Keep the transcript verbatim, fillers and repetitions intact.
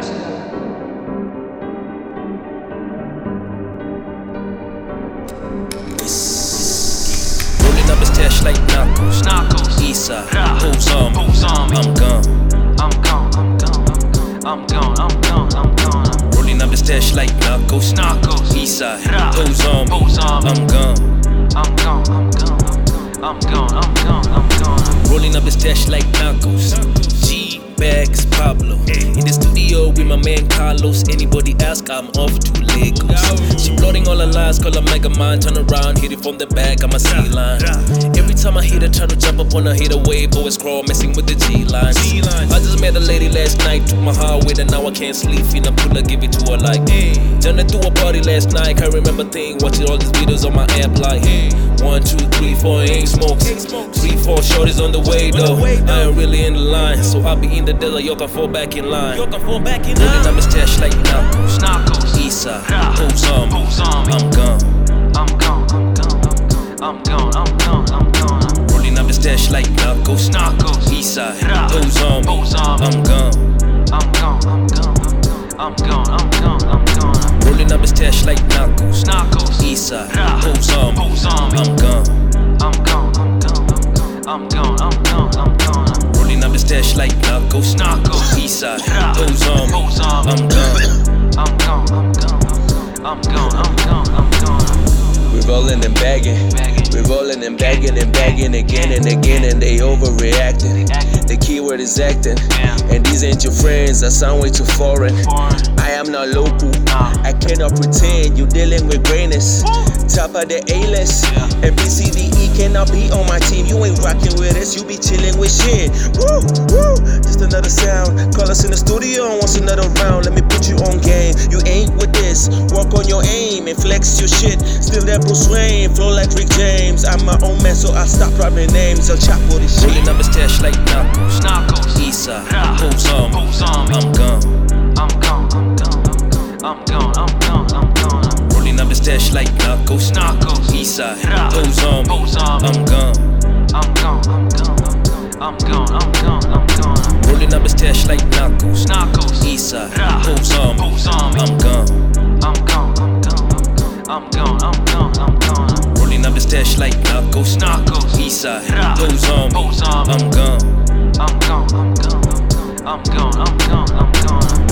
Rolling up his stash like Narcos. Narcos. Eastside, Rah. who's on me? Who's on me? I'm gone. I'm gone, I'm gone, I'm gone, I'm gone, I'm gone. Rolling up his stash like Narcos. Narcos. Eastside, Rah. who's on me? Who's on me? I'm gone. I'm gone, I'm gone, I'm gone, I'm gone, I'm gone. Rolling up his stash like Narcos. G bags Pablo. In the studio with my man Carlos. Anybody ask, I'm off to Lagos. She floating all her lies, call her Mega Man. Turn around, hit it from the back, I'm a sea line. Every time I hit her, try to jump up on her, hit a wave, always crawl, messing with the G lines. I just met a lady last night, took my heart with her, now I can't sleep. Finna pull her, give it to her like, hey. Turned her to a party last night, can't remember thing. Watching all these videos on my app like, hey. One, two, three, four, ain't smokes. Three, four shorties on the way though. I ain't really in the line, so I'll be in the desert, y'all can fall back in line. Rolling up his stash like Narcos. Narcos. Eastside, Rah. who's on me? Who's on me? I'm gone. I'm gone, I'm gone, I'm gone, I'm gone, I'm gone. Rolling up his stash like Narcos. Narcos. Eastside, Rah. who's on me? Who's on me? I'm gone. I'm gone, I'm gone, I'm gone, I'm gone, I'm gone. Rolling up his stash like Narcos. Narcos. Eastside, Rah. who's on me? Who's on me? I'm gone. I'm gone, I'm gone, I'm gone, I'm gone, I'm gone. Rolling up his stash like Narcos. Narcos. Eastside, Rah. who's on me? Who's on me? I'm gone. I'm gone, I'm gone, I'm gone, I'm gone, I'm gone. We're rolling and bagging, we're rolling and bagging and bagging again and again, and they overreacting. The keyword is acting, and these ain't your friends. I sound way too foreign. I am not local, I cannot pretend. You dealing with greatness, top of the A-list. And B C D E cannot be on my team. You ain't rocking with us, you be chilling with shit. Woo, woo, just another sound. Call us in the studio and wants another round. Let me put you on game. You ain't with this, work on your aim and flex your shit. Still that Bruce Wayne, flow like Rick James. I'm my own man, so I stop rapping names. I'll chop all this shit. Rolling up his stash like Narcos. Narcos. Eastside, Rah. who's on me? Who's on me? I'm gone. I'm gone, I'm gone, I'm gone, I'm gone, I'm gone. Rolling up his stash like Narcos. Narcos. Eastside, Rah. who's on me? Who's on me? I'm gone. I'm gone, I'm gone, I'm gone, I'm gone, I'm gone. Rolling up his stash like Narcos. Narcos. Eastside, Rah. who's on me? Who's on me? I'm gone. I'm gone, I'm gone, I'm gone, I'm gone, I'm gone. Rolling up his stash like Narcos. Narcos. Eastside, Rah. who's on me? Who's on me? I'm gone. I'm gone, I'm gone, I'm gone, I'm gone, I'm gone.